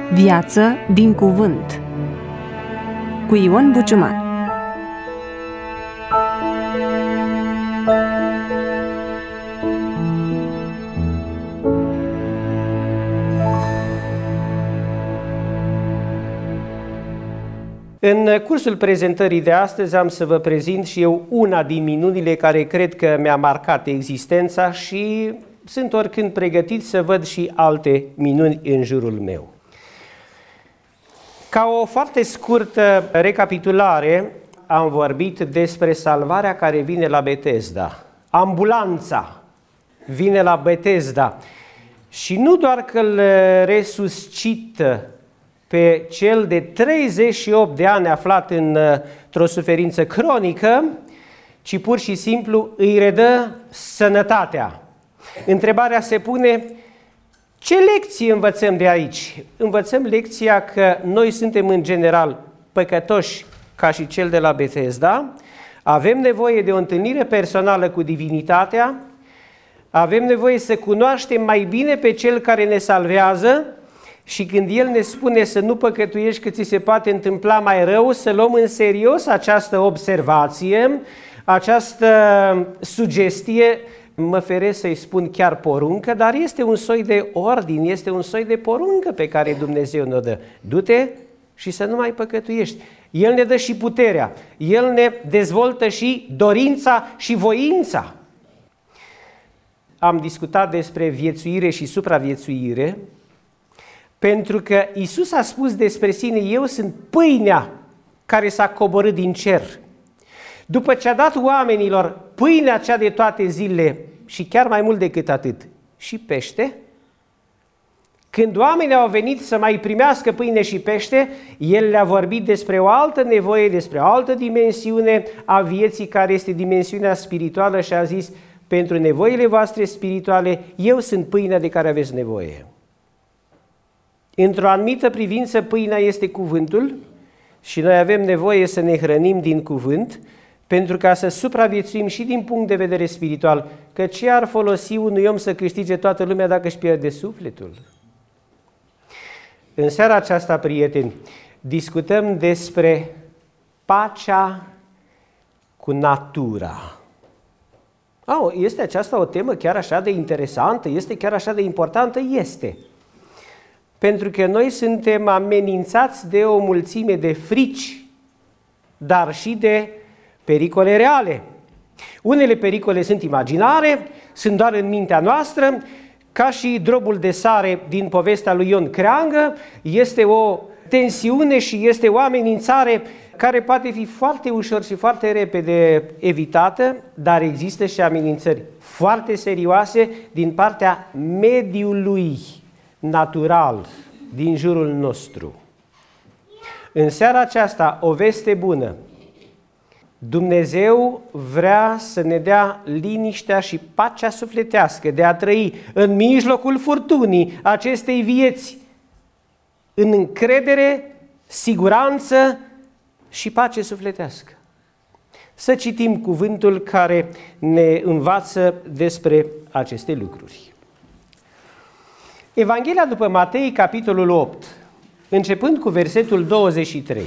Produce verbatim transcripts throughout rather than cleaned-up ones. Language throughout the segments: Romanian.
Viață din cuvânt cu Ion Buciuman. În cursul prezentării de astăzi am să vă prezint și eu una din minunile care cred că mi-a marcat existența și sunt oricând pregătit să văd și alte minuni în jurul meu. Ca o foarte scurtă recapitulare, am vorbit despre salvarea care vine la Betesda. Ambulanța vine la Betesda și nu doar că îl resuscită pe cel de treizeci și opt de ani aflat într-o suferință cronică, ci pur și simplu îi redă sănătatea. Întrebarea se pune: ce lecție învățăm de aici? Învățăm lecția că noi suntem în general păcătoși ca și cel de la Betesda, avem nevoie de o întâlnire personală cu divinitatea, avem nevoie să cunoaștem mai bine pe cel care ne salvează și când El ne spune să nu păcătuiești că ți se poate întâmpla mai rău, să luăm în serios această observație, această sugestie, mă feresc să-i spun chiar poruncă, dar este un soi de ordin, este un soi de poruncă pe care Dumnezeu ne-o dă. Du-te și să nu mai păcătuiești. El ne dă și puterea, El ne dezvoltă și dorința și voința. Am discutat despre viețuire și supraviețuire, pentru că Iisus a spus despre sine: eu sunt pâinea care s-a coborât din cer. După ce a dat oamenilor pâinea cea de toate zilele și chiar mai mult decât atât, și pește, când oamenii au venit să mai primească pâine și pește, El le-a vorbit despre o altă nevoie, despre o altă dimensiune a vieții, care este dimensiunea spirituală, și a zis: pentru nevoile voastre spirituale, eu sunt pâinea de care aveți nevoie. Într-o anumită privință, pâinea este cuvântul și noi avem nevoie să ne hrănim din cuvânt pentru ca să supraviețuim și din punct de vedere spiritual. Că ce ar folosi unui om să câștige toată lumea dacă își pierde sufletul? În seara aceasta, prieteni, discutăm despre pacea cu natura. Oh, este aceasta o temă chiar așa de interesantă? Este chiar așa de importantă? Este. Pentru că noi suntem amenințați de o mulțime de frici, dar și de pericole reale. Unele pericole sunt imaginare, sunt doar în mintea noastră, ca și drobul de sare din povestea lui Ion Creangă, este o tensiune și este o amenințare care poate fi foarte ușor și foarte repede evitată, dar există și amenințări foarte serioase din partea mediului natural din jurul nostru. În seara aceasta, o veste bună. Dumnezeu vrea să ne dea liniștea și pacea sufletească de a trăi în mijlocul furtunii acestei vieți, în încredere, siguranță și pace sufletească. Să citim cuvântul care ne învață despre aceste lucruri. Evanghelia după Matei, capitolul opt, începând cu versetul douăzeci și trei.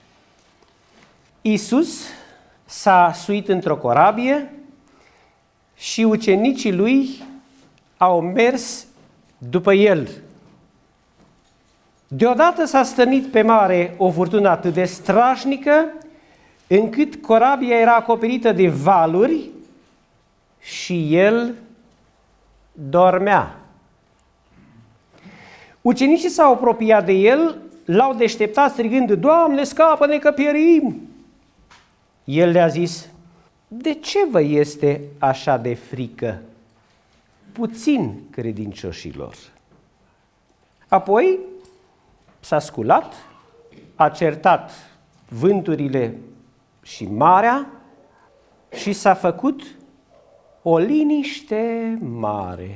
Iisus s-a suit într-o corabie și ucenicii lui au mers după el. Deodată s-a stănit pe mare o furtună atât de strașnică, încât corabia era acoperită de valuri și el dormea. Ucenicii s-au apropiat de el, l-au deșteptat strigând: Doamne, scapă-ne că pierim! El le-a zis: de ce vă este așa de frică, puțin credincioșilor? Apoi s-a sculat, a certat vânturile și marea și s-a făcut o liniște mare.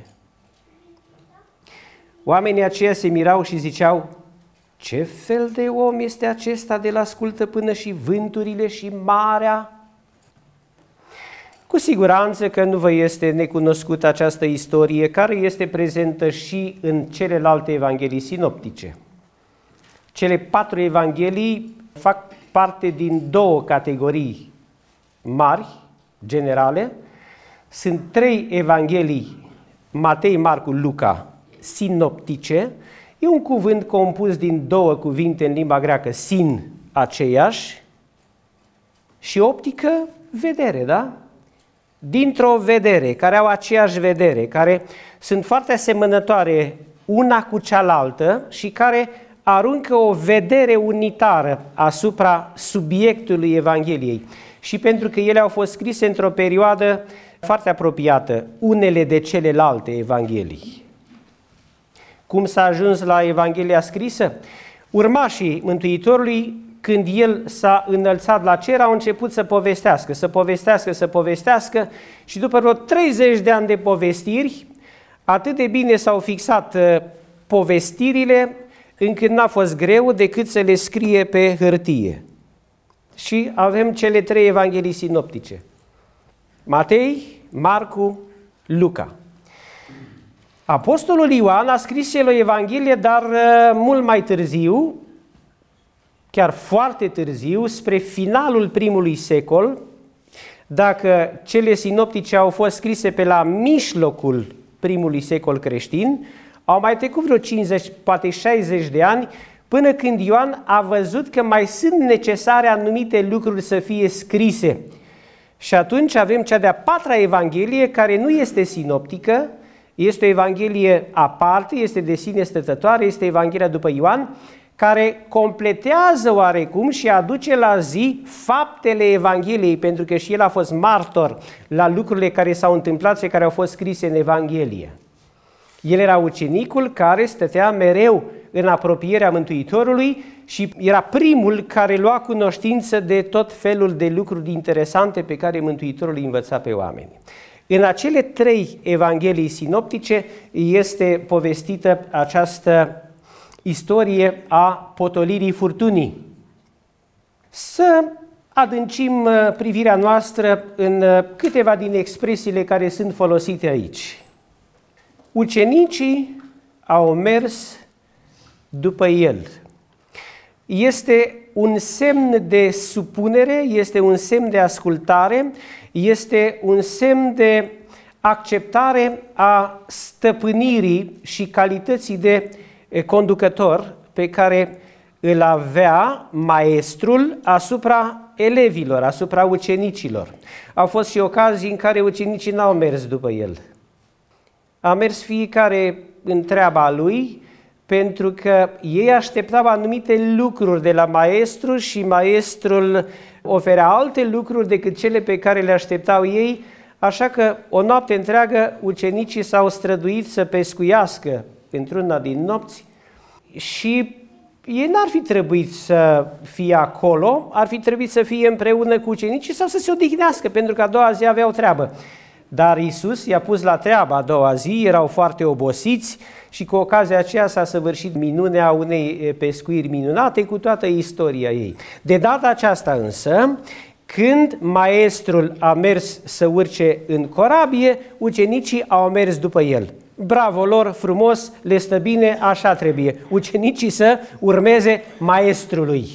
Oamenii aceia se mirau și ziceau: ce fel de om este acesta de-l ascultă până și vânturile și marea? Cu siguranță că nu vă este necunoscută această istorie, care este prezentă și în celelalte evanghelii sinoptice. Cele patru evanghelii fac parte din două categorii mari, generale. Sunt trei evanghelii, Matei, Marcu, Luca, sinoptice. E un cuvânt compus din două cuvinte în limba greacă, sin, aceeași, și optică, vedere, da? Dintr-o vedere, care au aceeași vedere, care sunt foarte asemănătoare una cu cealaltă și care aruncă o vedere unitară asupra subiectului Evangheliei. Și pentru că ele au fost scrise într-o perioadă foarte apropiată, unele de celelalte evanghelii. Cum s-a ajuns la Evanghelia scrisă? Urmașii Mântuitorului, când el s-a înălțat la cer, au început să povestească, să povestească, să povestească și după vreo treizeci de ani de povestiri, atât de bine s-au fixat povestirile, încât n-a fost greu decât să le scrie pe hârtie. Și avem cele trei evanghelii sinoptice. Matei, Marcu, Luca. Apostolul Ioan a scris el o evanghelie, dar mult mai târziu, chiar foarte târziu, spre finalul primului secol. Dacă cele sinoptice au fost scrise pe la mijlocul primului secol creștin, au mai trecut vreo cincizeci, poate șaizeci de ani, până când Ioan a văzut că mai sunt necesare anumite lucruri să fie scrise. Și atunci avem cea de-a patra evanghelie, care nu este sinoptică, este o evanghelie aparte, este de sine stătătoare, este Evanghelia după Ioan, care completează oarecum și aduce la zi faptele Evangheliei, pentru că și el a fost martor la lucrurile care s-au întâmplat și care au fost scrise în Evanghelie. El era ucenicul care stătea mereu în apropierea Mântuitorului și era primul care lua cunoștință de tot felul de lucruri interesante pe care Mântuitorul îi învăța pe oameni. În acele trei evanghelii sinoptice este povestită această istorie a potolirii furtunii. Să adâncim privirea noastră în câteva din expresiile care sunt folosite aici. Ucenicii au mers după el. Este un semn de supunere, este un semn de ascultare, este un semn de acceptare a stăpânirii și calității de conducător pe care îl avea maestrul asupra elevilor, asupra ucenicilor. Au fost și ocazii în care ucenicii n-au mers după el. A mers fiecare în treaba lui, pentru că ei așteptau anumite lucruri de la maestru și maestrul oferea alte lucruri decât cele pe care le așteptau ei, așa că o noapte întreagă ucenicii s-au străduit să pescuiască într-una din nopți și ei n-ar fi trebuit să fie acolo, ar fi trebuit să fie împreună cu ucenicii sau să se odihnească, pentru că a doua zi aveau treabă. Dar Iisus i-a pus la treabă a doua zi, erau foarte obosiți și cu ocazia aceea s-a săvârșit minunea unei pescuiri minunate cu toată istoria ei. De data aceasta însă, când maestrul a mers să urce în corabie, ucenicii au mers după el. Bravo lor, frumos, le stă bine, așa trebuie. Ucenicii să urmeze maestrului.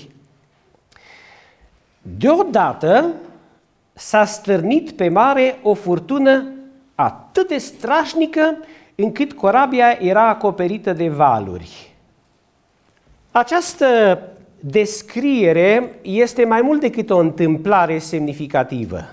Deodată s-a stârnit pe mare o furtună atât de strașnică încât corabia era acoperită de valuri. Această descriere este mai mult decât o întâmplare semnificativă.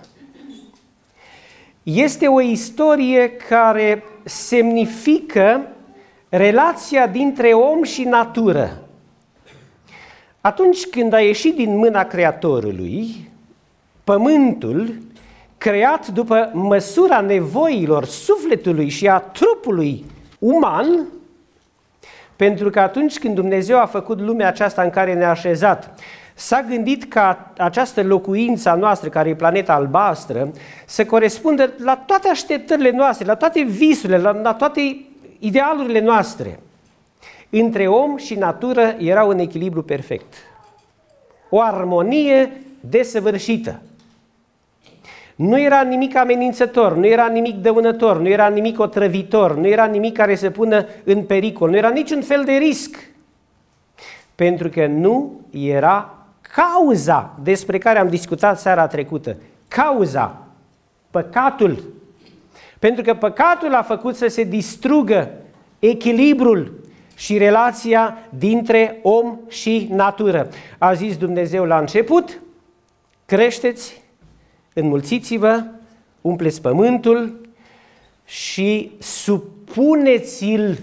Este o istorie care semnifică relația dintre om și natură. Atunci când a ieșit din mâna Creatorului, pământul, creat după măsura nevoilor sufletului și a trupului uman, pentru că atunci când Dumnezeu a făcut lumea aceasta în care ne-a așezat, s-a gândit ca această locuință a noastră, care e planeta albastră, să corespundă la toate așteptările noastre, la toate visurile, la, la toate idealurile noastre. Între om și natură era un echilibru perfect. O armonie desăvârșită. Nu era nimic amenințător, nu era nimic dăunător, nu era nimic otrăvitor, nu era nimic care să pună în pericol, nu era niciun fel de risc. pentru că nu era cauza despre care am discutat seara trecută. Cauza, păcatul. Pentru că păcatul a făcut să se distrugă echilibrul și relația dintre om și natură. A zis Dumnezeu la început: creșteți, înmulțiți-vă, umpleți pământul și supuneți-l.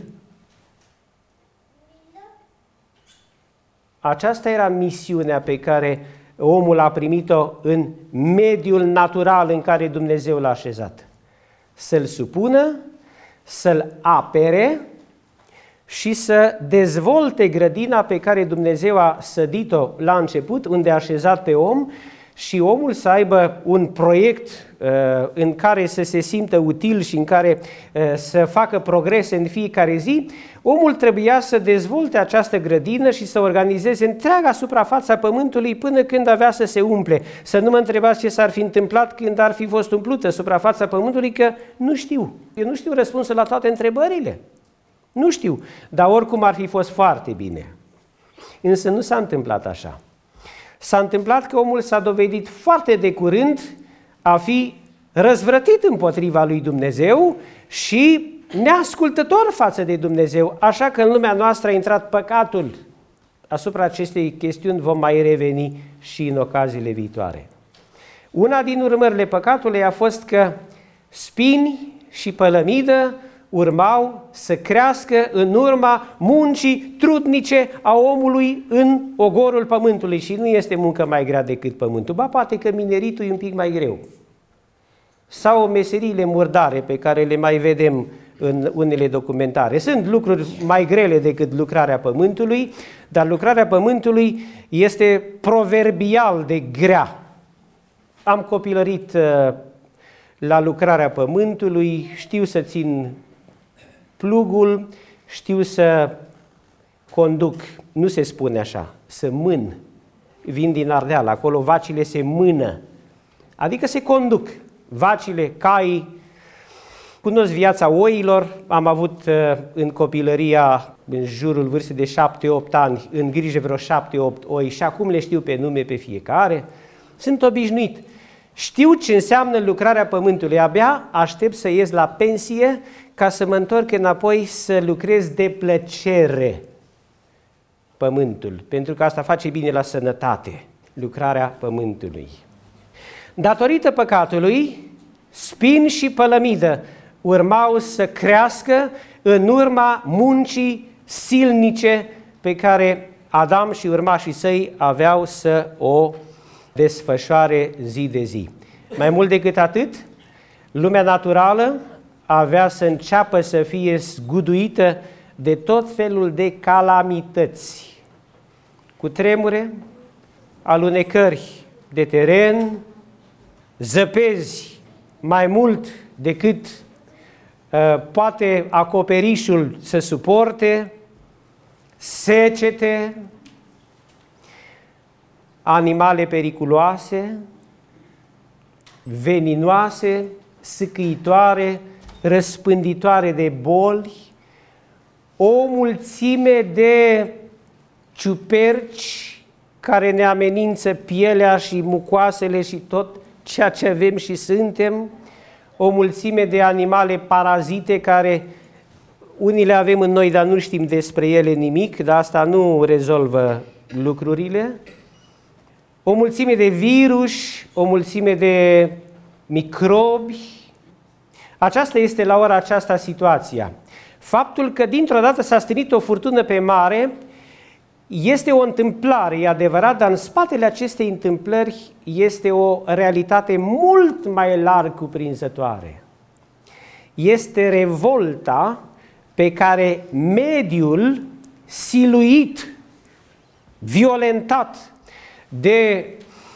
Aceasta era misiunea pe care omul a primit-o în mediul natural în care Dumnezeu l-a așezat. Să-l supună, să-l apere și să dezvolte grădina pe care Dumnezeu a sădit-o la început, unde a așezat pe om, și omul să aibă un proiect uh, în care să se simtă util și în care uh, să facă progrese în fiecare zi. Omul trebuia să dezvolte această grădină și să organizeze întreaga suprafață a pământului până când avea să se umple. Să nu mă întrebați ce s-ar fi întâmplat când ar fi fost umplută suprafața pământului, că nu știu. Eu nu știu răspunsul la toate întrebările. Nu știu, dar oricum ar fi fost foarte bine. Însă nu s-a întâmplat așa. S-a întâmplat că omul s-a dovedit foarte de curând a fi răzvrătit împotriva lui Dumnezeu și neascultător față de Dumnezeu, așa că în lumea noastră a intrat păcatul. Asupra acestei chestiuni vom mai reveni și în ocaziile viitoare. Una din urmările păcatului a fost că spini și pălămidă urmau să crească în urma muncii trudnice a omului în ogorul pământului. Și nu este muncă mai grea decât pământul. Ba, poate că mineritul e un pic mai greu. Sau meseriile murdare pe care le mai vedem în unele documentare. Sunt lucruri mai grele decât lucrarea pământului, dar lucrarea pământului este proverbial de grea. Am copilărit la lucrarea pământului, știu să țin plugul, știu să conduc, nu se spune așa, să mân. Vin din Ardeal, acolo vacile se mână, adică se conduc. Vacile, caii, cunosc viața oilor, am avut în copilăria, în jurul vârstei de șapte-opt ani, în grijă vreo șapte-opt oi și acum le știu pe nume pe fiecare. Sunt obișnuit. Știu ce înseamnă lucrarea pământului. Abia aștept să ies la pensie ca să mă întorc înapoi să lucrez de plăcere pământul, pentru că asta face bine la sănătate, lucrarea pământului. Datorită păcatului, spini și pălămidă urmau să crească în urma muncii silnice pe care Adam și urmașii săi aveau să o desfășoare zi de zi. Mai mult decât atât, lumea naturală avea să înceapă să fie zguduită de tot felul de calamități, cu tremure, alunecări de teren, zăpezi mai mult decât uh, poate acoperișul să suporte, secete, animale periculoase, veninoase, sâcâitoare, răspânditoare de boli, o mulțime de ciuperci care ne amenință pielea și mucoasele și tot ceea ce avem și suntem, o mulțime de animale parazite care unii le avem în noi, dar nu știm despre ele nimic, dar asta nu rezolvă lucrurile. O mulțime de virus, o mulțime de microbi. Aceasta este la ora aceasta situația. Faptul că dintr-o dată s-a stârnit o furtună pe mare este o întâmplare, e adevărat, dar în spatele acestei întâmplări este o realitate mult mai larg cuprinzătoare. Este revolta pe care mediul siluit, violentat de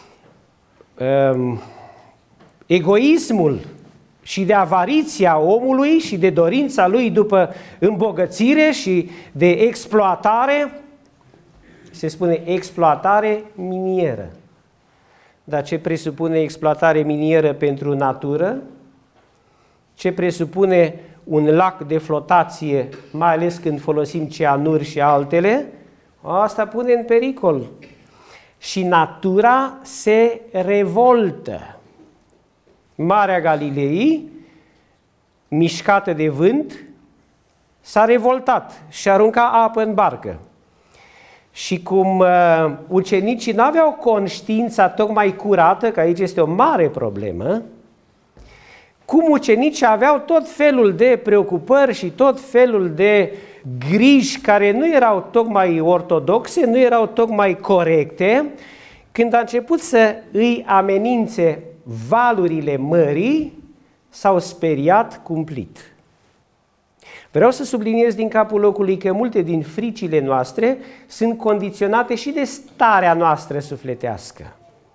um, egoismul și de avariția omului și de dorința lui după îmbogățire și de exploatare, se spune exploatare minieră. Dar ce presupune exploatare minieră pentru natură? Ce presupune un lac de flotație, mai ales când folosim cianuri și altele? Asta pune în pericol. Și natura se revoltă. Marea Galilei, mișcată de vânt, s-a revoltat și arunca apă în barcă. Și cum uh, ucenicii nu aveau conștiința tocmai curată, că aici este o mare problemă, cum ucenicii aveau tot felul de preocupări și tot felul de griji care nu erau tocmai ortodoxe, nu erau tocmai corecte, când a început să îi amenințe valurile mării, s-au speriat cumplit. Vreau să subliniez din capul locului că multe din fricile noastre sunt condiționate și de starea noastră sufletească.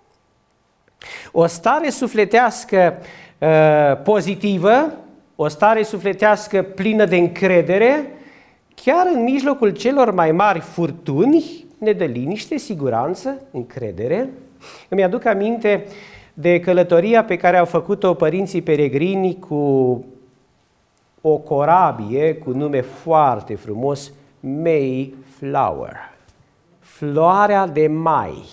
O stare sufletească uh, pozitivă, o stare sufletească plină de încredere, chiar în mijlocul celor mai mari furtuni, ne dă liniște, siguranță, încredere. Îmi aduc aminte de călătoria pe care au făcut-o părinții peregrini cu o corabie cu nume foarte frumos, Mayflower, floarea de mai,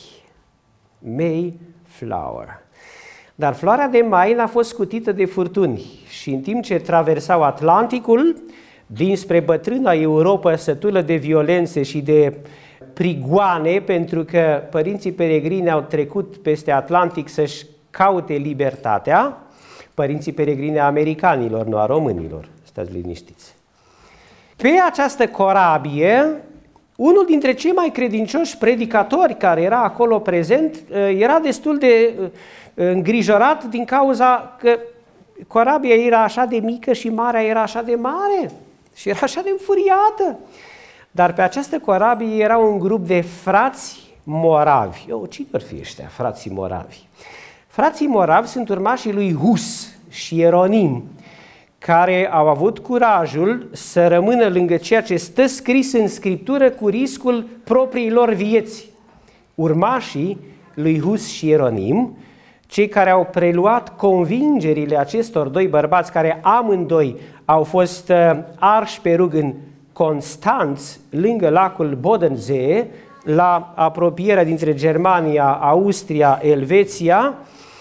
Mayflower. Dar floarea de mai n-a fost scutită de furtuni și în timp ce traversau Atlanticul, dinspre bătrâna Europa sătulă de violențe și de prigoane, pentru că părinții peregrini au trecut peste Atlantic să-și caute libertatea, părinții peregrini a americanilor, nu a românilor, stați liniștiți. Pe această corabie, unul dintre cei mai credincioși predicatori care era acolo prezent, era destul de îngrijorat din cauza că corabia era așa de mică și marea era așa de mare și era așa de înfuriată. Dar pe această corabie era un grup de frați moravi. Eu, cine ar fi ăștia, frații moravi? Frații moravi sunt urmașii lui Hus și Ieronim, care au avut curajul să rămână lângă ceea ce stă scris în Scriptură cu riscul propriilor vieți. Urmașii lui Hus și Ieronim, cei care au preluat convingerile acestor doi bărbați, care amândoi au fost arși pe rug în Constanț, lângă lacul Bodensee, la apropierea dintre Germania, Austria, Elveția,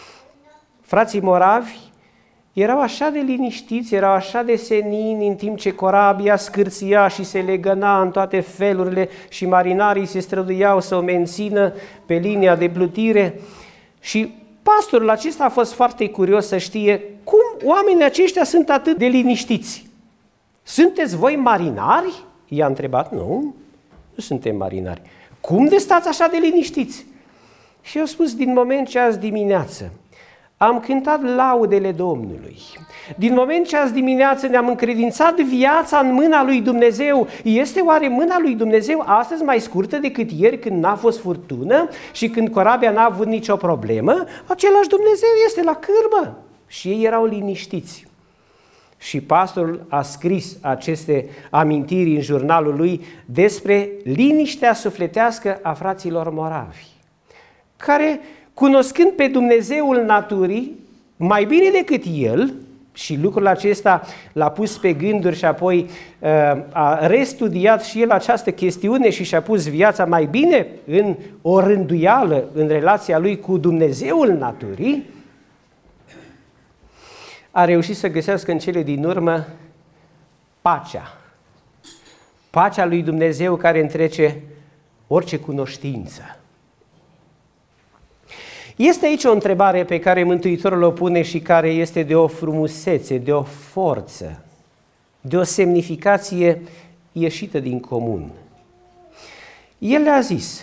frații moravi erau așa de liniștiți, erau așa de senini în timp ce corabia scârția și se legăna în toate felurile și marinarii se străduiau să o mențină pe linia de plutire. Și pastorul acesta a fost foarte curios să știe cum oamenii aceștia sunt atât de liniștiți. Sunteți voi marinari? I-a întrebat. Nu, nu suntem marinari. Cum de stați așa de liniștiți? Și eu spus, din moment ce azi dimineață am cântat laudele Domnului, din moment ce azi dimineață ne-am încredințat viața în mâna lui Dumnezeu, este oare mâna lui Dumnezeu astăzi mai scurtă decât ieri când n-a fost furtună și când corabia n-a avut nicio problemă? Același Dumnezeu este la cârmă. Și ei erau liniștiți. Și pastorul a scris aceste amintiri în jurnalul lui despre liniștea sufletească a fraților moravi, care, cunoscând pe Dumnezeul naturii, mai bine decât el, și lucrul acesta l-a pus pe gânduri și apoi a restudiat și el această chestiune și și-a pus viața mai bine în o rânduială în relația lui cu Dumnezeul naturii, a reușit să găsească în cele din urmă pacea. Pacea lui Dumnezeu care întrece orice cunoștință. Este aici o întrebare pe care Mântuitorul o pune și care este de o frumusețe, de o forță, de o semnificație ieșită din comun. El le-a zis: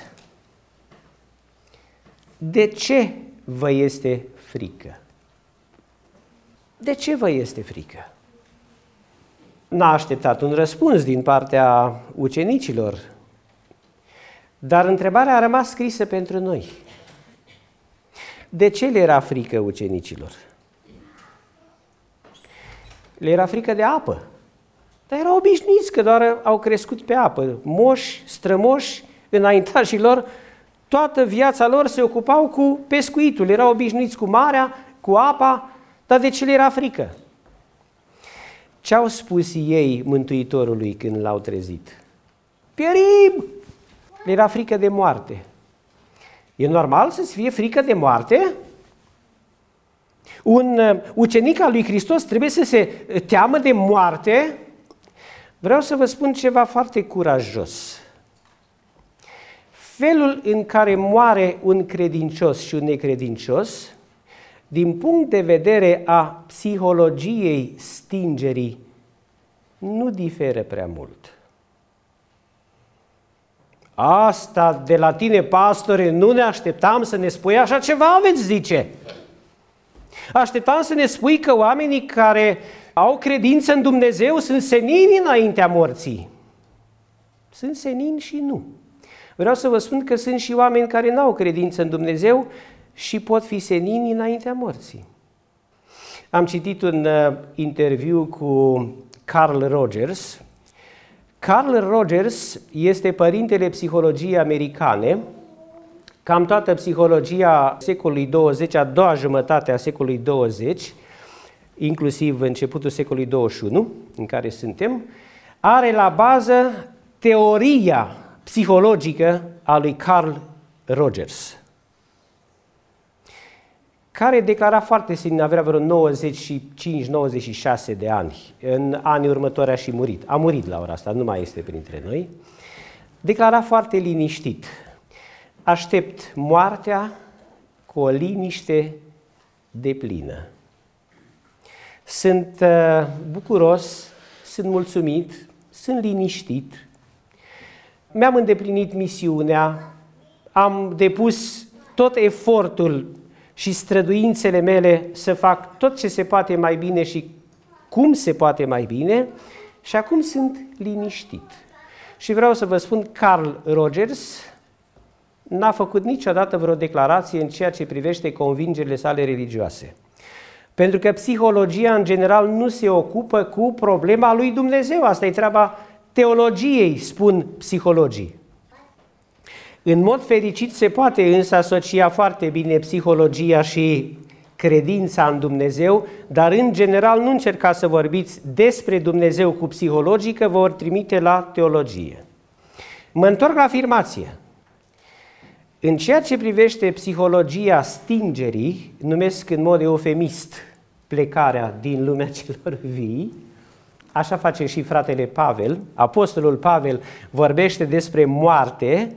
de ce vă este frică? De ce vă este frică? N-a așteptat un răspuns din partea ucenicilor, dar întrebarea a rămas scrisă pentru noi. De ce le era frică ucenicilor? Le era frică de apă. Dar erau obișnuiți că doar au crescut pe apă. Moși, strămoși, înaintașii lor, toată viața lor se ocupau cu pescuitul. Erau obișnuiți cu marea, cu apa, dar de ce le era frică? Ce au spus ei Mântuitorului când l-au trezit? Pierim! Le era frică de moarte. E normal să-ți fie frică de moarte? Un ucenic al lui Hristos trebuie să se teamă de moarte? Vreau să vă spun ceva foarte curajos. Felul în care moare un credincios și un necredincios, din punct de vedere a psihologiei stingerii, nu diferă prea mult. Asta de la tine, pastore, nu ne așteptam să ne spui așa ceva, aveți zice. Așteptam să ne spui că oamenii care au credință în Dumnezeu sunt senini înaintea morții. Sunt senini și nu. Vreau să vă spun că sunt și oameni care nu au credință în Dumnezeu și pot fi senini înaintea morții. Am citit un uh, interviu cu Carl Rogers. Carl Rogers este părintele psihologiei americane. Cam toată psihologia secolului douăzeci, a doua jumătate a secolului douăzeci, inclusiv începutul secolului douăzeci și unu, în care suntem, are la bază teoria psihologică a lui Carl Rogers, care declara foarte senin, avea vreo nouăzeci și cinci nouăzeci și șase de ani. În anii următori a și murit. A murit la ora asta, nu mai este printre noi. Declara foarte liniștit: aștept moartea cu o liniște deplină. Sunt uh, bucuros, sunt mulțumit, sunt liniștit. Mi-am îndeplinit misiunea, am depus tot efortul și străduințele mele să fac tot ce se poate mai bine și cum se poate mai bine și acum sunt liniștit. Și vreau să vă spun, Carl Rogers n-a făcut niciodată vreo declarație în ceea ce privește convingerile sale religioase. Pentru că psihologia, în general, nu se ocupă cu problema lui Dumnezeu. Asta e treaba teologiei, spun psihologii. În mod fericit se poate însă asocia foarte bine psihologia și credința în Dumnezeu, dar în general nu încercați să vorbiți despre Dumnezeu cu psihologii, că vă vor trimite la teologie. Mă întorc la afirmație. În ceea ce privește psihologia stingerii, numesc în mod eufemist plecarea din lumea celor vii, așa face și fratele Pavel. Apostolul Pavel vorbește despre moarte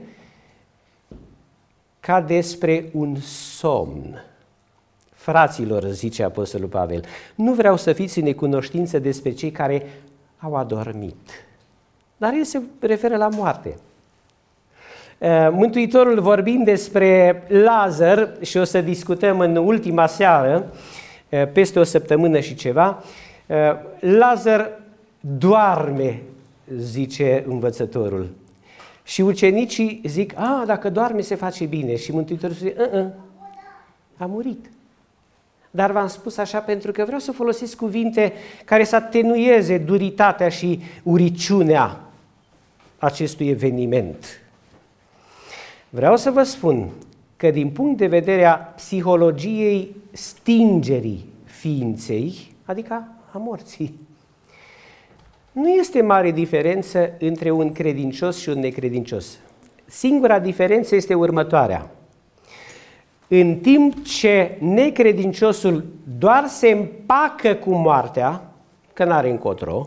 ca despre un somn. Fraților, zice Apostolul Pavel, nu vreau să fiți în necunoștință despre cei care au adormit. Dar el se referă la moarte. Mântuitorul, vorbind despre Lazar, și o să discutăm în ultima seară, peste o săptămână și ceva, Lazar doarme, zice învățătorul. Și ucenicii zic, a, dacă doarme se face bine. Și Mântuitorul zice, a, a murit. Dar v-am spus așa pentru că vreau să folosesc cuvinte care să atenueze duritatea și uriciunea acestui eveniment. Vreau să vă spun că din punct de vedere a psihologiei stingerii ființei, adică a morții, nu este mare diferență între un credincios și un necredincios. Singura diferență este următoarea. În timp ce necredinciosul doar se împacă cu moartea, că n-are încotro,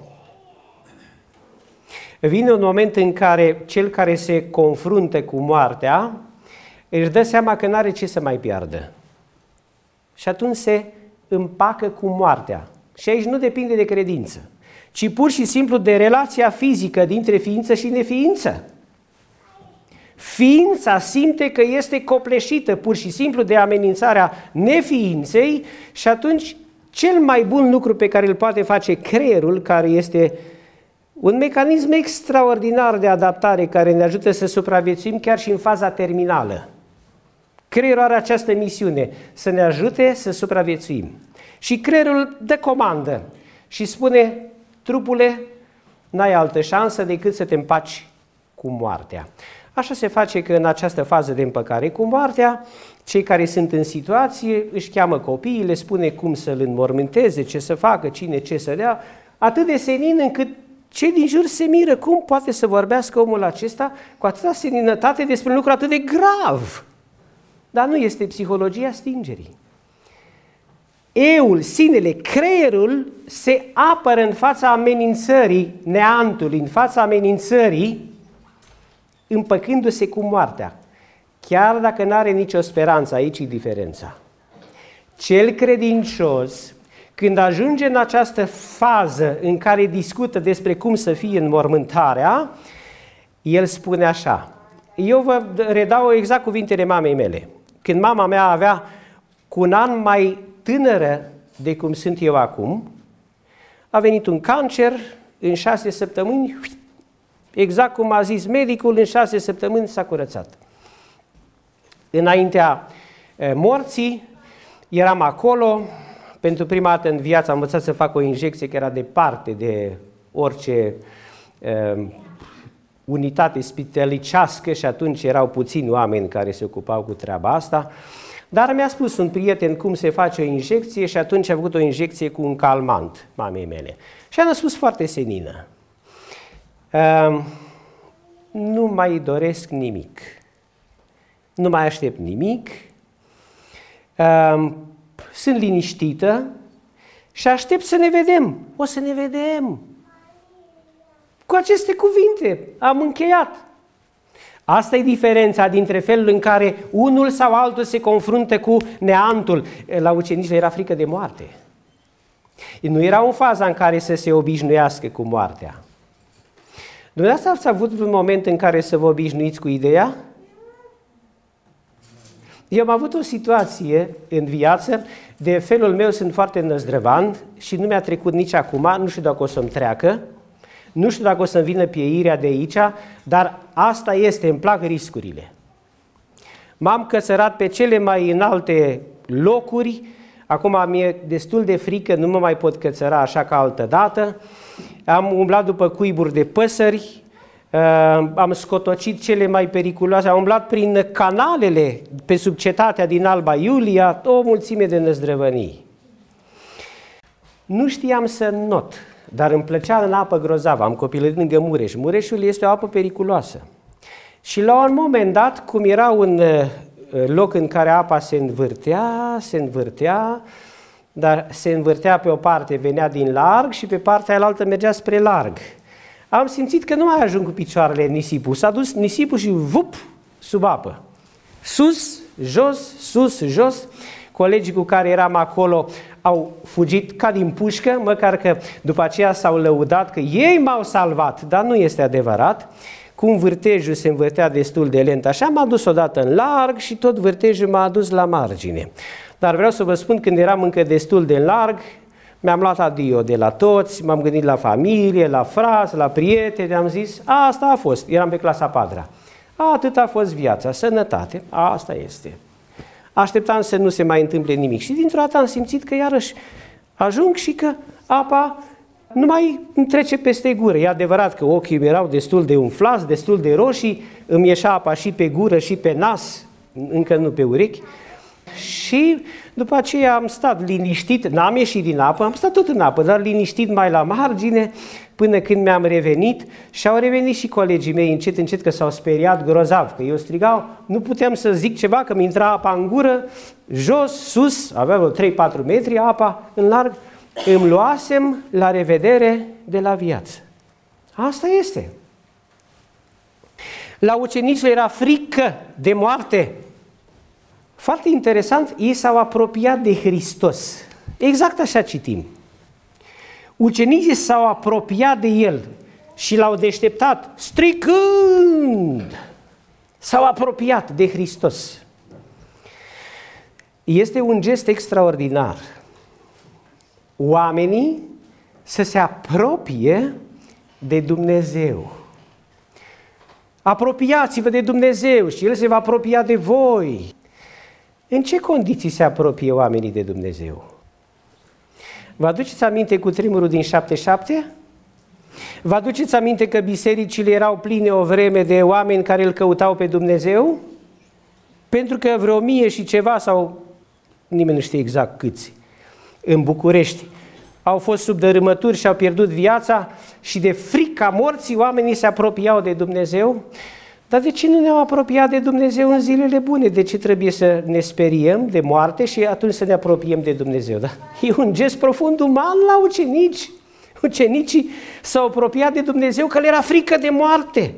vine un moment în care cel care se confruntă cu moartea își dă seama că n-are ce să mai piardă. Și atunci se împacă cu moartea. Și aici nu depinde de credință, ci pur și simplu de relația fizică dintre ființă și neființă. Ființa simte că este copleșită pur și simplu de amenințarea neființei și atunci cel mai bun lucru pe care îl poate face creierul, care este un mecanism extraordinar de adaptare care ne ajută să supraviețuim chiar și în faza terminală. Creierul are această misiune, să ne ajute să supraviețuim. Și creierul dă comandă și spune, trupule, n-ai altă șansă decât să te împaci cu moartea. Așa se face că în această fază de împăcare cu moartea, cei care sunt în situație își cheamă copiii, le spune cum să-l înmormânteze, ce să facă, cine ce să dea, atât de senin încât Cei din jur se miră, cum poate să vorbească omul acesta cu atâta seninătate despre un lucru atât de grav? Dar nu este psihologia stingerii. Eul, sinele, creierul se apără în fața amenințării neantului, în fața amenințării, împăcându-se cu moartea. Chiar dacă nu are nicio speranță, aici e diferența. Cel credincios, când ajunge în această fază în care discută despre cum să fie înmormântarea, el spune așa. Eu vă redau exact cuvintele mamei mele. Când mama mea avea cu un an mai tânără de cum sunt eu acum, a venit un cancer, în șase săptămâni, exact cum a zis medicul, în șase săptămâni s-a curățat. Înaintea morții, eram acolo, pentru prima dată în viață am învățat să fac o injecție care era departe de orice uh, unitate spitalicească și atunci erau puțini oameni care se ocupau cu treaba asta, dar mi-a spus un prieten cum se face o injecție și atunci a făcut o injecție cu un calmant mamei mele. Și a spus foarte senină, uh, nu mai doresc nimic, nu mai aștept nimic, uh, sunt liniștită și aștept să ne vedem. O să ne vedem. Cu aceste cuvinte am încheiat. Asta e diferența dintre felul în care unul sau altul se confruntă cu neantul. La ucenici le era frică de moarte. Nu era în faza în care să se obișnuiască cu moartea. Dumneavoastră ați avut un moment în care să vă obișnuiți cu ideea? Eu am avut o situație în viață, de felul meu sunt foarte năzdrăvan și nu mi-a trecut nici acum, nu știu dacă o să-mi treacă, nu știu dacă o să-mi vină pieirea de aici, dar asta este, îmi plac riscurile. M-am cățărat pe cele mai înalte locuri, acum mi-e destul de frică, nu mă mai pot cățăra așa ca altă dată, am umblat după cuiburi de păsări, Uh, am scotocit cele mai periculoase, am umblat prin canalele pe sub cetatea din Alba Iulia, o mulțime de năzdrăvănii. Nu știam să not, dar îmi plăcea în apă grozavă, am copilărit lângă Mureș. Mureșul este o apă periculoasă. Și la un moment dat, cum era un loc în care apa se învârtea, se învârtea, dar se învârtea pe o parte, venea din larg și pe partea alaltă mergea spre larg. Am simțit că nu mai ajung cu picioarele în nisipul. S-a dus nisipul și vup, sub apă. Sus, jos, sus, jos. Colegii cu care eram acolo au fugit ca din pușcă, măcar că după aceea s-au lăudat că ei m-au salvat, dar nu este adevărat. Cum vârtejul se învârtea destul de lent, așa m-a dus odată în larg și tot vârtejul m-a adus la margine. Dar vreau să vă spun, când eram încă destul de larg, mi-am luat adio de la toți, m-am gândit la familie, la frați, la prieteni, am zis, asta a fost, eram pe clasa a patra. Atât a fost viața, sănătate, asta este. Așteptam să nu se mai întâmple nimic și dintr-o dată am simțit că iarăși ajung și că apa nu mai îmi trece peste gură. E adevărat că ochii mi erau destul de umflați, destul de roșii, îmi ieșea apa și pe gură și pe nas, încă nu pe urechi. Și după aceea am stat liniștit, n-am ieșit din apă, am stat tot în apă, dar liniștit mai la margine, până când mi-am revenit și au revenit și colegii mei încet, încet, că s-au speriat grozav, că eu strigau, nu puteam să zic ceva, că mi intra apa în gură, jos, sus, avea vreo trei patru metri apa în larg, îmi luasem la revedere de la viață. Asta este. La ucenici le era frică de moarte. Foarte interesant, ei s-au apropiat de Hristos. Exact așa citim. Ucenicii s-au apropiat de El și l-au deșteptat stricând. S-au apropiat de Hristos. Este un gest extraordinar. Oamenii să se apropie de Dumnezeu. Apropiați-vă de Dumnezeu și El se va apropia de voi. În ce condiții se apropie oamenii de Dumnezeu? Vă aduceți aminte cu tremurul din șaptezeci și șapte? Vă aduceți aminte că bisericile erau pline o vreme de oameni care îl căutau pe Dumnezeu? Pentru că vreo mie și ceva, sau nimeni nu știe exact câți, în București, au fost sub dărâmături și au pierdut viața și de frica morții oamenii se apropiau de Dumnezeu. Dar de ce nu ne-am apropiat de Dumnezeu în zilele bune? De ce trebuie să ne speriem de moarte și atunci să ne apropiem de Dumnezeu? Da? E un gest profund uman la ucenici. Ucenicii s-au apropiat de Dumnezeu că le era frică de moarte.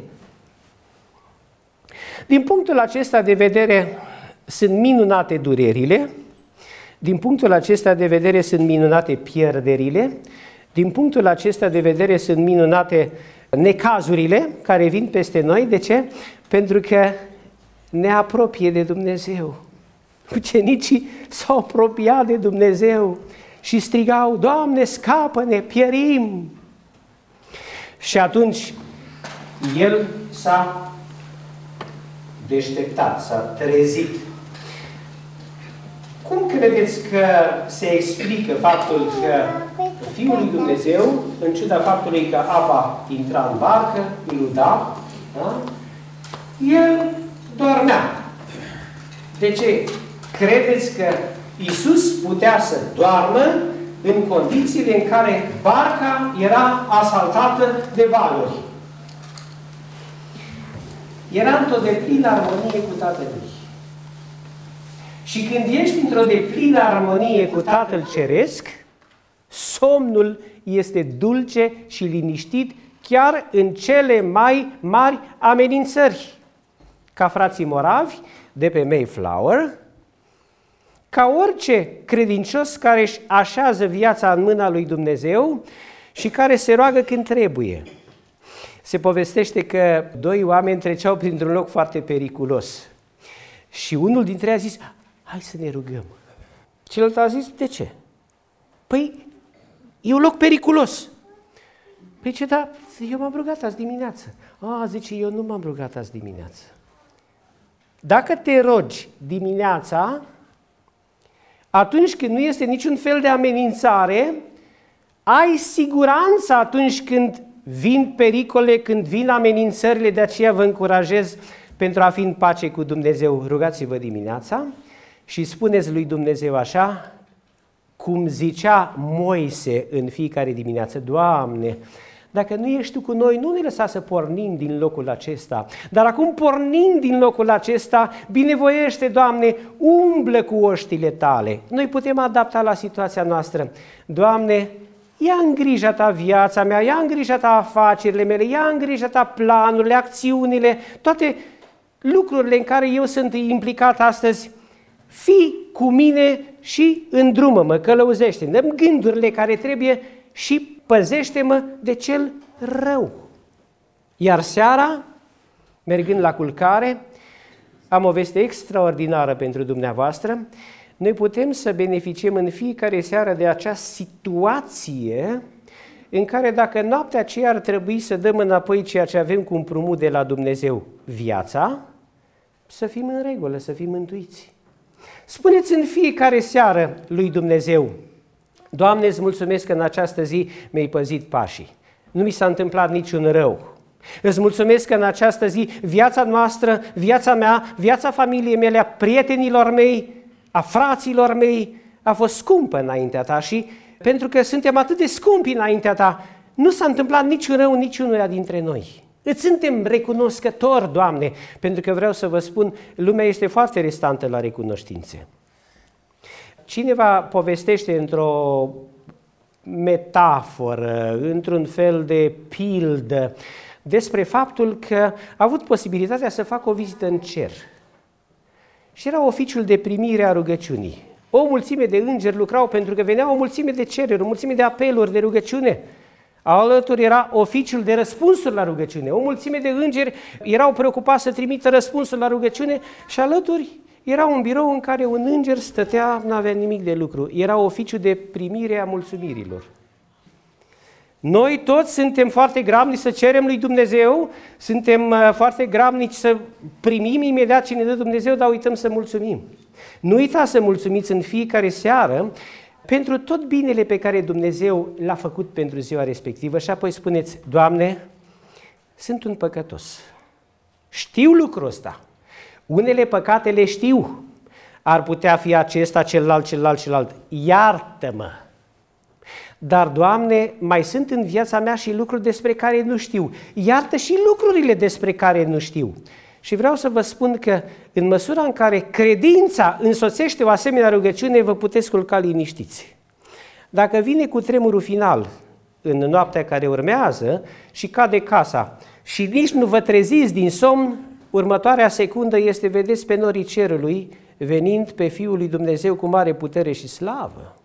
Din punctul acesta de vedere sunt minunate durerile, din punctul acesta de vedere sunt minunate pierderile, din punctul acesta de vedere sunt minunate necazurile care vin peste noi. De ce? Pentru că ne apropie de Dumnezeu. Ucenicii s-au apropiat de Dumnezeu și strigau: Doamne, scapă-ne, pierim! Și atunci El s-a deșteptat, s-a trezit. Cum credeți că se explică faptul că Fiul lui Dumnezeu, în ciuda faptului că apa intra în barcă, îl uda, da? El dormea. De ce? Credeți că Iisus putea să doarmă în condițiile în care barca era asaltată de valuri? Era într-o deplină armonie cu Tatăl Lui. Și când ești într-o deplină armonie cu Tatăl Ceresc, somnul este dulce și liniștit chiar în cele mai mari amenințări. Ca frații moravi de pe Mayflower, ca orice credincios care își așează viața în mâna lui Dumnezeu și care se roagă când trebuie. Se povestește că doi oameni treceau printr-un loc foarte periculos și unul dintre ei a zis: hai să ne rugăm. Celălalt a zis: de ce? Păi, e un loc periculos. Păi ce, da, eu m-am rugat azi dimineață. A, zice, eu nu m-am rugat azi dimineață. Dacă te rogi dimineața, atunci când nu este niciun fel de amenințare, ai siguranță atunci când vin pericole, când vin amenințările, de aceea vă încurajez pentru a fi în pace cu Dumnezeu. Rugați-vă dimineața și spuneți lui Dumnezeu așa, cum zicea Moise în fiecare dimineață: Doamne, dacă nu ești Tu cu noi, nu ne lăsa să pornim din locul acesta. Dar acum pornind din locul acesta, binevoiește, Doamne, umblă cu oștile Tale. Noi putem adapta la situația noastră. Doamne, ia în grija Ta viața mea, ia în grija Ta afacerile mele, ia în grija Ta planurile, acțiunile, toate lucrurile în care eu sunt implicat astăzi. Fii cu mine și îndrumă-mă, călăuzește-mi, dă-mi gândurile care trebuie și păzește-mă de cel rău. Iar seara, mergând la culcare, am o veste extraordinară pentru dumneavoastră. Noi putem să beneficiem în fiecare seară de acea situație în care dacă noaptea aceea ar trebui să dăm înapoi ceea ce avem cu împrumut de la Dumnezeu, viața, să fim în regulă, să fim mântuiți. Spuneți în fiecare seară lui Dumnezeu: Doamne, îți mulțumesc că în această zi mi-ai păzit pașii. Nu mi s-a întâmplat niciun rău. Îți mulțumesc că în această zi viața noastră, viața mea, viața familiei mele, a prietenilor mei, a fraților mei a fost scumpă înaintea Ta și pentru că suntem atât de scumpi înaintea Ta, nu s-a întâmplat niciun rău niciunuia dintre noi. Îți suntem recunoscători, Doamne, pentru că vreau să vă spun, lumea este foarte restantă la recunoștințe. Cineva povestește într-o metaforă, într-un fel de pildă, despre faptul că a avut posibilitatea să facă o vizită în cer. Și era oficiul de primire a rugăciunii. O mulțime de îngeri lucrau pentru că venea o mulțime de cereri, o mulțime de apeluri de rugăciune. Alături era oficiul de răspunsuri la rugăciune. O mulțime de îngeri erau preocupați să trimită răspunsul la rugăciune și alături era un birou în care un înger stătea, nu avea nimic de lucru. Era oficiul de primire a mulțumirilor. Noi toți suntem foarte grabnici să cerem lui Dumnezeu, suntem foarte grabnici să primim imediat ce ne dă Dumnezeu, dar uităm să mulțumim. Nu uitați să mulțumiți în fiecare seară pentru tot binele pe care Dumnezeu l-a făcut pentru ziua respectivă și apoi spuneți: Doamne, sunt un păcătos. Știu lucrul ăsta. Unele păcate le știu. Ar putea fi acesta, celălalt, celălalt, celălalt. Iartă-mă. Dar, Doamne, mai sunt în viața mea și lucruri despre care nu știu. Iartă și lucrurile despre care nu știu. Și vreau să vă spun că în măsura în care credința însoțește o asemenea rugăciune, vă puteți culca liniștiți. Dacă vine cu tremurul final în noaptea care urmează și cade casa și nici nu vă treziți din somn, următoarea secundă este, vedeți pe norii cerului, venind pe Fiul lui Dumnezeu cu mare putere și slavă.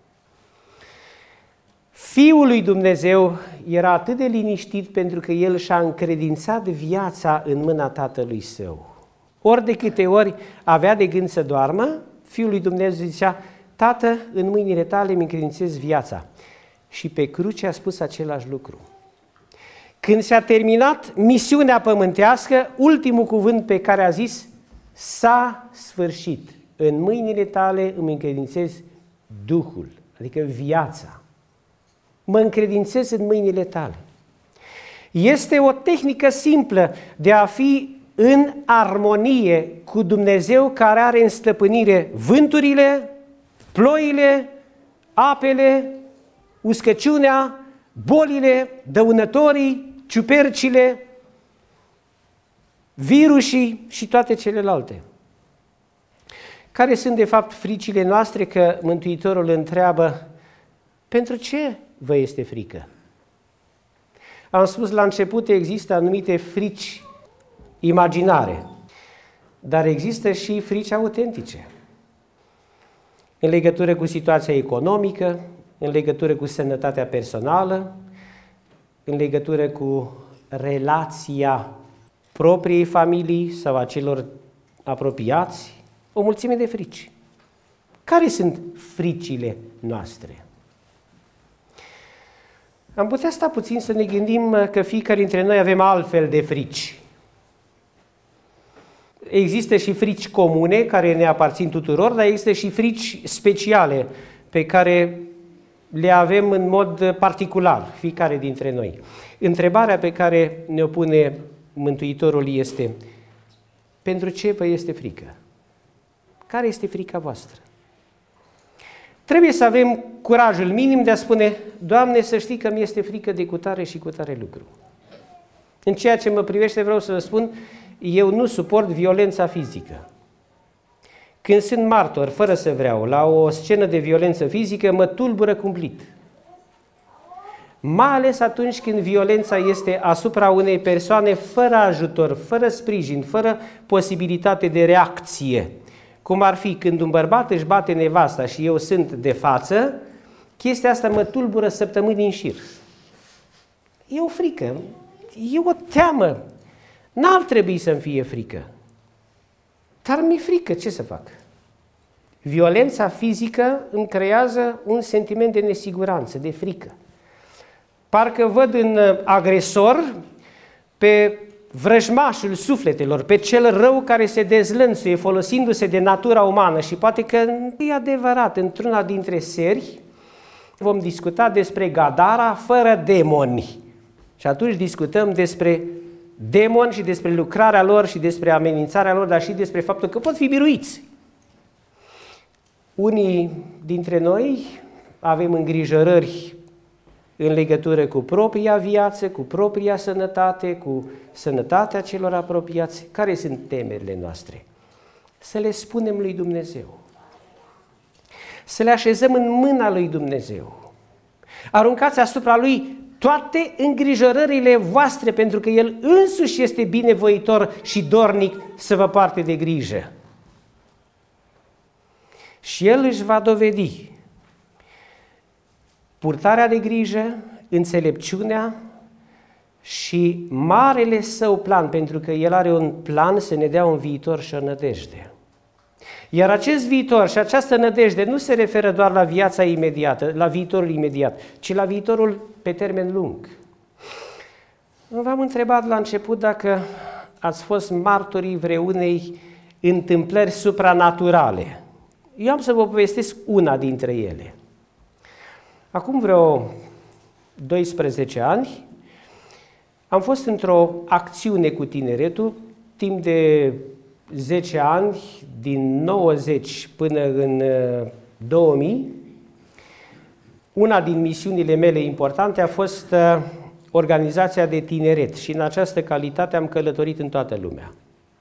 Fiul lui Dumnezeu era atât de liniștit pentru că el și-a încredințat viața în mâna Tatălui Său. Ori de câte ori avea de gând să doarmă, Fiul lui Dumnezeu zicea, Tată, în mâinile tale îmi încredințez viața. Și pe cruce a spus același lucru. Când și-a terminat misiunea pământească, ultimul cuvânt pe care a zis, s-a sfârșit. În mâinile tale îmi încredințez Duhul, adică viața. Mă încredințez în mâinile tale. Este o tehnică simplă de a fi în armonie cu Dumnezeu care are în stăpânire vânturile, ploile, apele, uscăciunea, bolile, dăunătorii, ciupercile, virusii și toate celelalte. Care sunt de fapt fricile noastre? Că Mântuitorul întreabă, pentru ce vă este frică? Am spus la început, există anumite frici imaginare, dar există și frici autentice. În legătură cu situația economică, în legătură cu sănătatea personală, în legătură cu relația propriei familii sau a celor apropiați, o mulțime de frici. Care sunt fricile noastre? Am putea sta puțin să ne gândim că fiecare dintre noi avem altfel de frici. Există și frici comune care ne aparțin tuturor, dar există și frici speciale pe care le avem în mod particular, fiecare dintre noi. Întrebarea pe care ne-o pune Mântuitorul este, pentru ce vă este frică? Care este frica voastră? Trebuie să avem curajul minim de a spune, Doamne, să știi că mi este frică de cutare și cutare lucru. În ceea ce mă privește vreau să vă spun, eu nu suport violența fizică. Când sunt martor, fără să vreau, la o scenă de violență fizică, mă tulbură cumplit. Mai ales atunci când violența este asupra unei persoane fără ajutor, fără sprijin, fără posibilitate de reacție. Cum ar fi când un bărbat își bate nevasta și eu sunt de față, chestia asta mă tulbură săptămâni în șir. E o frică, e o teamă. N-ar trebui să-mi fie frică. Dar mi-e frică, ce să fac? Violența fizică îmi creează un sentiment de nesiguranță, de frică. Parcă văd în agresor pe vrăjmașul sufletelor, pe cel rău care se dezlănțuie folosindu-se de natura umană și poate că e adevărat, într-una dintre seri vom discuta despre Gadara fără demoni. Și atunci discutăm despre demoni și despre lucrarea lor și despre amenințarea lor, dar și despre faptul că pot fi biruiți. Unii dintre noi avem îngrijorări în legătură cu propria viață, cu propria sănătate, cu sănătatea celor apropiați. Care sunt temerile noastre? Să le spunem lui Dumnezeu. Să le așezăm în mâna lui Dumnezeu. Aruncați asupra lui toate îngrijorările voastre, pentru că El însuși este binevoitor și dornic să vă poarte de grijă. Și El își va dovedi purtarea de grijă, înțelepciunea și marele Său plan, pentru că El are un plan să ne dea un viitor și o nădejde. Iar acest viitor și această nădejde nu se referă doar la viața imediată, la viitorul imediat, ci la viitorul pe termen lung. V-am întrebat la început dacă ați fost martorii vreunei întâmplări supranaturale. Eu am să vă povestesc una dintre ele. Acum vreo doisprezece ani am fost într-o acțiune cu tineretul, timp de zece ani, din nouăzeci până în două mii, Una din misiunile mele importante a fost organizația de tineret și în această calitate am călătorit în toată lumea.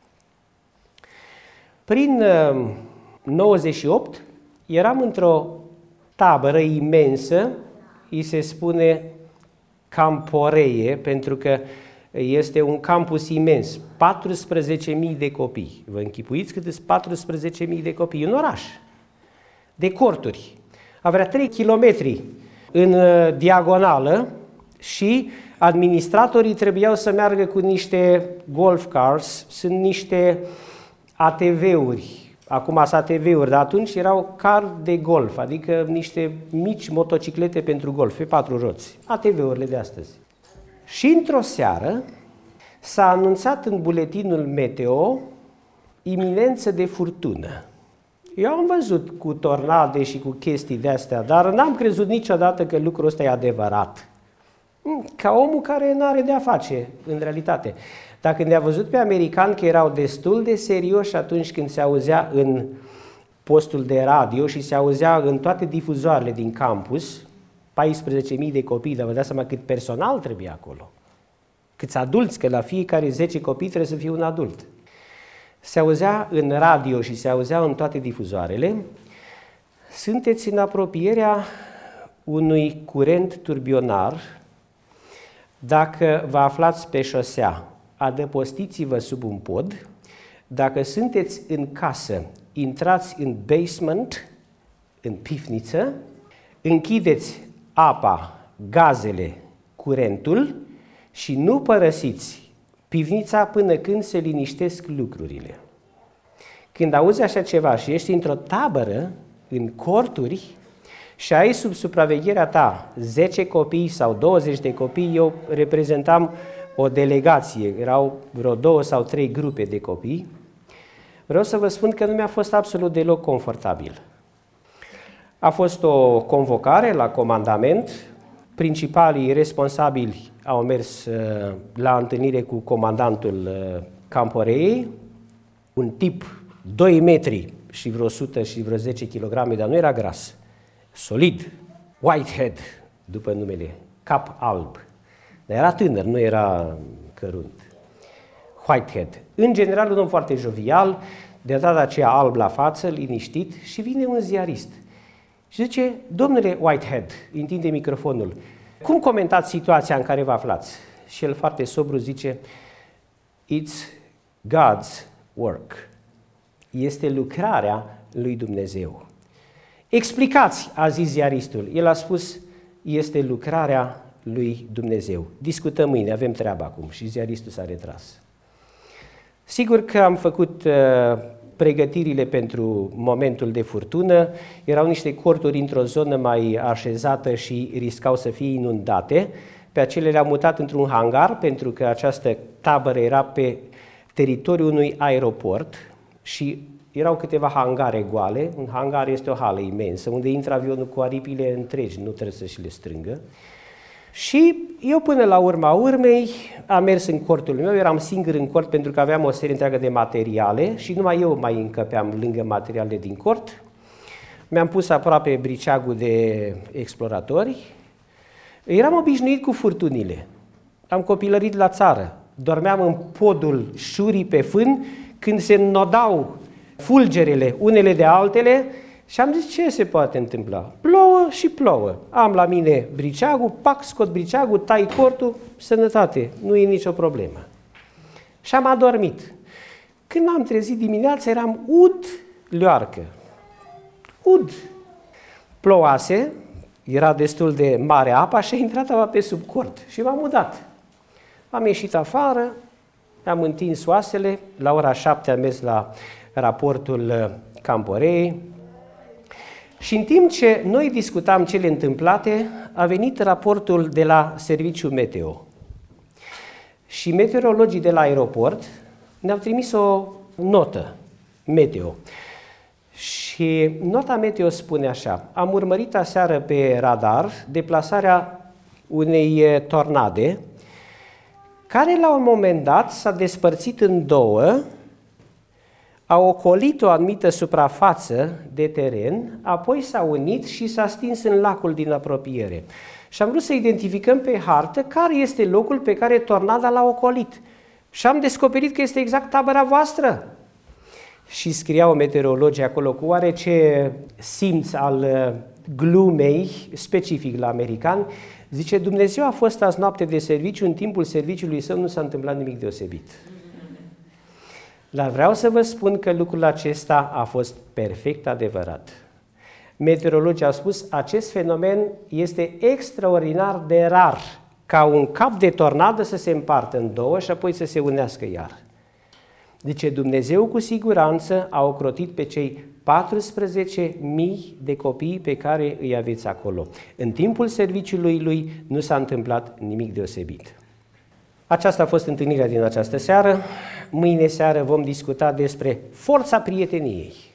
Prin nouăzeci și opt eram într-o tabără imensă, îi se spune Camporeie, pentru că este un campus imens, paisprezece mii de copii. Vă închipuiți cât sunt paisprezece mii de copii? Un oraș de corturi. Avea trei kilometri în diagonală și administratorii trebuiau să meargă cu niște golf cars, sunt niște A T V-uri, acum sunt A T V-uri, dar atunci erau car de golf, adică niște mici motociclete pentru golf, pe patru roți, A T V-urile de astăzi. Și într-o seară s-a anunțat în buletinul meteo iminență de furtună. Eu am văzut cu tornade și cu chestii de-astea, dar n-am crezut niciodată că lucrul ăsta e adevărat. Ca omul care n-are de-a face, în realitate. Dacă ne-a văzut pe americani că erau destul de serioși atunci când se auzea în postul de radio și se auzea în toate difuzoarele din campus, paisprezece mii de copii, dar vă dați seama cât personal trebuie acolo. Câți adulți, că la fiecare zece copii trebuie să fie un adult. Se auzea în radio și se auzea în toate difuzoarele, sunteți în apropierea unui curent turbionar. Dacă vă aflați pe șosea, adăpostiți-vă sub un pod. Dacă sunteți în casă, intrați în basement, în pivniță, închideți apa, gazele, curentul și nu părăsiți pivnița până când se liniștesc lucrurile. Când auzi așa ceva și ești într-o tabără, în corturi, și ai sub supravegherea ta zece copii sau douăzeci de copii, eu reprezentam o delegație, erau vreo două sau trei grupe de copii, vreau să vă spun că nu mi-a fost absolut deloc confortabil. A fost o convocare la comandament, principalii responsabili au mers la întâlnire cu comandantul Camporeei, un tip doi metri și vreo o sută și vreo zece kilograme, dar nu era gras, solid, Whitehead, după numele, cap alb. Dar era tânăr, nu era cărunt. Whitehead. În general, un om foarte jovial, de data aceea alb la față, liniștit, și vine un ziarist. Și zice, domnule Whitehead, întinde microfonul, cum comentați situația în care vă aflați? Și el foarte sobru zice, it's God's work. Este lucrarea lui Dumnezeu. Explicați, a zis ziaristul. El a spus, este lucrarea lui Dumnezeu. Discutăm mâine, avem treabă acum. Și ziaristul s-a retras. Sigur că am făcut uh, pregătirile pentru momentul de furtună. Erau niște corturi într-o zonă mai așezată și riscau să fie inundate. Pe acelea le-am mutat într-un hangar, pentru că această tabără era pe teritoriul unui aeroport și erau câteva hangare goale. Un hangar este o hală imensă, unde intră avionul cu aripile întregi, nu trebuie să și le strângă. Și eu până la urma urmei am mers în cortul meu, eram singur în cort pentru că aveam o serie întreagă de materiale și numai eu mai încăpeam lângă materialele din cort. Mi-am pus aproape briceagul de exploratori. Eram obișnuit cu furtunile. Am copilărit la țară. Dormeam în podul șurii pe fân când se înnodau fulgerele unele de altele și am zis ce se poate întâmpla? Plouă și plouă. Am la mine briceagul, pac, scot briceagul, tai cortul, sănătate, nu e nicio problemă. Și am adormit. Când am trezit dimineața eram ud leoarcă. Ud. Plouase, era destul de mare apa și a intrat apa pe sub cort și m-am mudat. Am ieșit afară, am întins oasele, la ora șapte am mers la raportul Camporeei și în timp ce noi discutam cele întâmplate, a venit raportul de la serviciul meteo. Și meteorologii de la aeroport ne-au trimis o notă meteo. Și nota meteo spune așa, am urmărit aseară pe radar deplasarea unei tornade care la un moment dat s-a despărțit în două, a ocolit o anumită suprafață de teren, apoi s-a unit și s-a stins în lacul din apropiere. Și am vrut să identificăm pe hartă care este locul pe care tornada l-a ocolit. Și am descoperit că este exact tabăra voastră. Și scriau meteorologii acolo cu oarece simț al glumei, specific la americani, zice, Dumnezeu a fost azi noapte de serviciu, în timpul serviciului său nu s-a întâmplat nimic deosebit. Dar vreau să vă spun că lucrul acesta a fost perfect adevărat. Meteorologii au spus, acest fenomen este extraordinar de rar, ca un cap de tornadă să se împartă în două și apoi să se unească iar. Zice, Dumnezeu cu siguranță a ocrotit pe cei paisprezece mii de copii pe care îi aveți acolo. În timpul serviciului lui nu s-a întâmplat nimic deosebit. Aceasta a fost întâlnirea din această seară. Mâine seară vom discuta despre forța prieteniei.